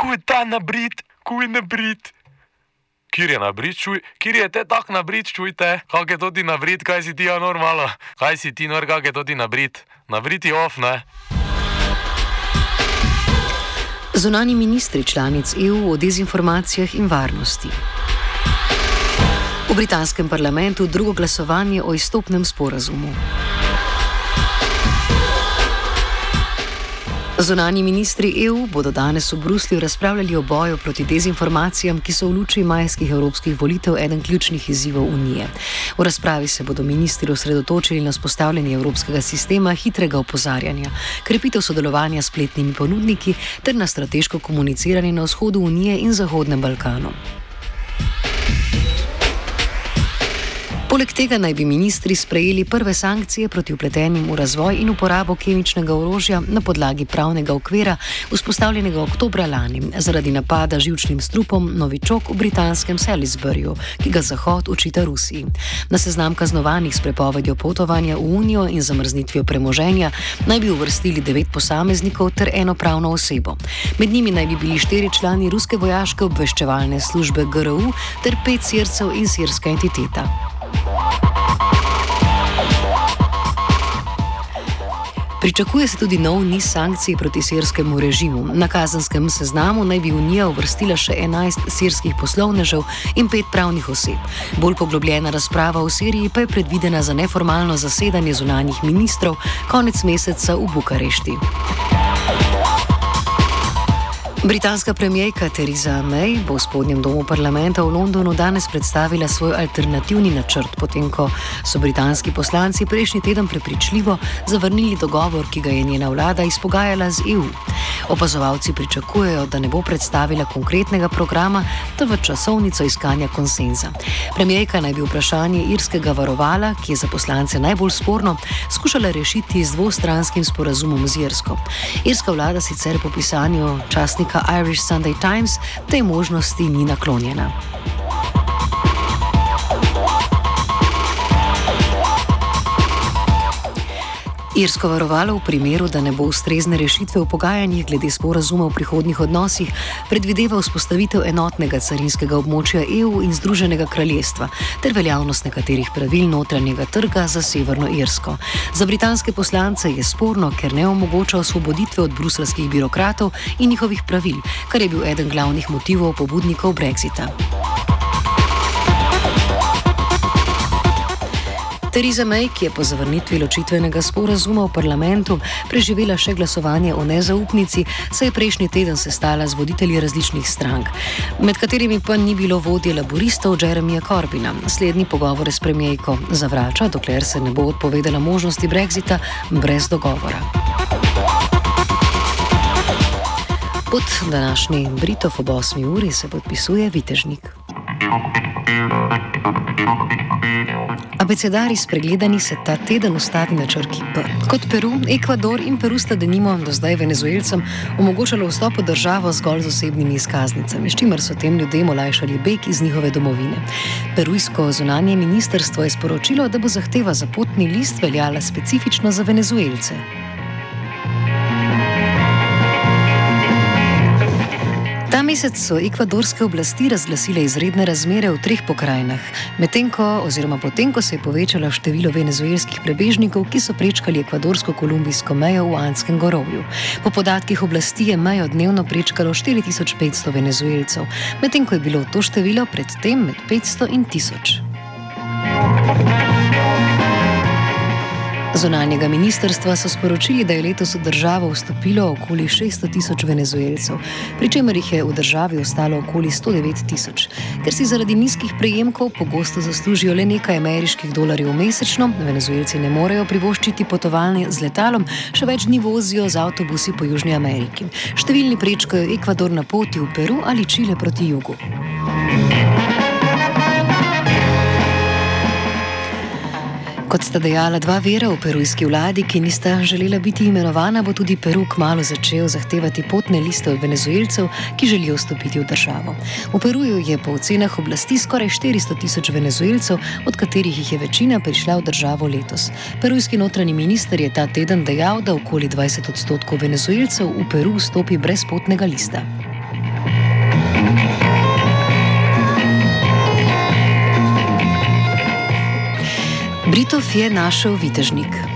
Kuj ta nabrit, kuj nabrit. Kjer je nabrit, čuj? Kjer je te tak nabrit, čujte? Kak je to ti nabrit, kaj si ti normalo? Kaj si ti nor, kak je to ti nabrit? Nabrit je off, ne? Zunanji ministri članic EU o dezinformacijah in varnosti. V britanskem parlamentu drugo glasovanje o izstopnem sporazumu. Zunanji ministri EU bodo danes v Bruslju razpravljali o boju proti dezinformacijam, ki so v luči majskih evropskih volitev eden ključnih izzivov Unije. V razpravi se bodo ministri osredotočili na vzpostavljanje evropskega sistema hitrega opozarjanja, krepitev sodelovanja s spletnimi ponudniki ter na strateško komuniciranje na vzhodu Unije in Zahodnem Balkanu. Poleg tega naj bi ministri sprejeli prve sankcije proti vpletenim v razvoj in uporabo kemičnega orožja na podlagi pravnega okvira, vzpostavljenega oktobra lani zaradi napada živčnim strupom novičok v britanskem Salisburyju, ki ga Zahod očita Rusiji. Na seznam kaznovanih s prepovedjo potovanja v Unijo in zamrznitvijo premoženja naj bi uvrstili 9 posameznikov ter eno pravno osebo. Med njimi naj bi bili 4 člani ruske vojaške obveščevalne službe GRU ter 5 Sircev in sirska entiteta. Pričakuje se tudi nov niz sankcij proti sirskemu režimu. Na kazenskem seznamu naj bi Unija uvrstila še 11 sirskih poslovnežev in 5 pravnih oseb. Bolj poglobljena razprava v Siriji pa je predvidena za neformalno zasedanje zunanjih ministrov konec meseca v Bukarešti. Britanska premierka Theresa May bo v spodnjem domu parlamenta v Londonu danes predstavila svoj alternativni načrt, potem ko so britanski poslanci prejšnji teden prepričljivo zavrnili dogovor, ki ga je njena vlada izpogajala z EU. Opazovalci pričakujejo, da ne bo predstavila konkretnega programa, temveč časovnico iskanja konsenza. Premierka naj bi vprašanje irskega varovala, ki je za poslance najbolj sporno, skušala rešiti z dvostranskim sporazumom z Irsko. Irska vlada sicer po pisanju časnika Irish Sunday Times tej možnosti ni naklonjena. Irsko varovalo v primeru, da ne bo ustrezne rešitve v pogajanjih glede sporazuma v prihodnjih odnosih, predvideva vzpostavitev enotnega carinskega območja EU in Združenega kraljestva ter veljavnost nekaterih pravil notranjega trga za Severno Irsko. Za britanske poslance je sporno, ker ne omogoča osvoboditve od bruselskih birokratov in njihovih pravil, kar je bil eden glavnih motivov pobudnikov Brexita. Theresa May, ki je po zavrnitvi ločitvenega sporazuma v parlamentu preživela še glasovanje o nezaupnici, se je prejšnji teden sestala z voditelji različnih strank, med katerimi pa ni bilo vodje laboristov Jeremyja Corbyna. Slednji pogovore s premierko zavrača, dokler se ne bo odpovedala možnosti Brexita brez dogovora. Pod današnji Britov ob 8. uri se podpisuje Vitežnik. Abecedari spregledani se ta teden ustavi na črki P. Kot Peru, Ekvador in Peru sta denimo do zdaj Venezuelcem omogočalo vstop v državo zgolj z osebnimi izkaznicami, s čimer so tem ljudem olajšali beg iz njihove domovine. Perujsko zunanje ministrstvo je sporočilo, da bo zahteva za potni list veljala specifično za Venezuelce. Ta mesec so ekvadorske oblasti razglasile izredne razmere v 3 pokrajinah, potem ko se je povečalo število venezuelskih prebežnikov, ki so prečkali ekvadorsko-kolumbijsko mejo v Andskem gorovju. Po podatkih oblasti je mejo dnevno prečkalo 4500 venezuelcev, medtem ko je bilo to število predtem med 500 in 1000. Zunanjega ministrstva so sporočili, da je letos v državo vstopilo okoli 600 000 venezuelcev, pri čemer jih je v državi ostalo okoli 109 000. Ker si zaradi nizkih prejemkov pogosto zaslužijo le nekaj ameriških dolarjev mesečno, Venezuelci ne morejo privoščiti potovanja z letalom, še več dni vozijo z avtobusi po Južni Ameriki. Številni prečkajo Ekvador na poti v Peru ali Čile proti jugu. Kot sta dejala 2 vira v perujski vladi, ki nista želela biti imenovana, bo tudi Peru kmalu začel zahtevati potne liste od Venezuelcev, ki želijo vstopiti v državo. V Peruju je po ocenah oblasti skoraj 400 000 Venezuelcev, od katerih jih je večina prišla v državo letos. Perujski notranji minister je ta teden dejal, da okoli 20% Venezuelcev v Peru vstopi brez potnega lista. Britov je našel vitežnik.